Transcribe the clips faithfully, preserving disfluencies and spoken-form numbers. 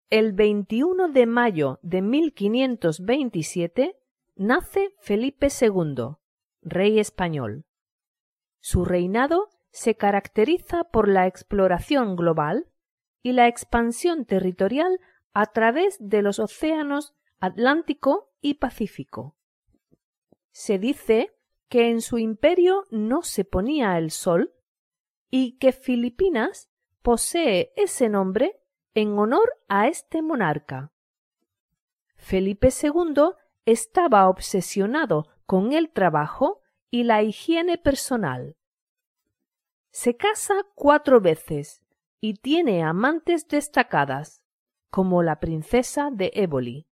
El veintiuno de mayo de mil quinientos veintisiete nace Felipe segundo, rey español. Su reinado se caracteriza por la exploración global y la expansión territorial a través de los océanos Atlántico y Pacífico. Se dice que en su imperio no se ponía el sol y que Filipinas posee ese nombre en honor a este monarca. Felipe segundo estaba obsesionado con el trabajo y la higiene personal. Se casa cuatro veces y tiene amantes destacadas, como la princesa de Éboli.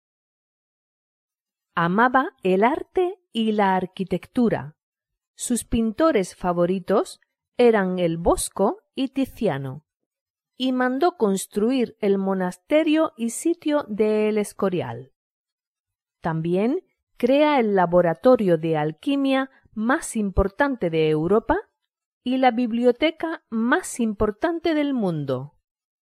Amaba el arte y la arquitectura. Sus pintores favoritos eran el Bosco y Tiziano, y mandó construir el monasterio y sitio de El Escorial. También crea el laboratorio de alquimia más importante de Europa y la biblioteca más importante del mundo.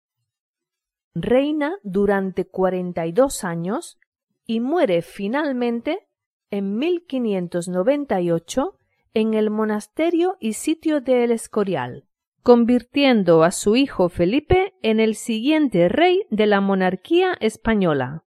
Reina durante cuarenta y dos años y muere finalmente en mil quinientos noventa y ocho en el monasterio y sitio de El Escorial, convirtiendo a su hijo Felipe en el siguiente rey de la monarquía española.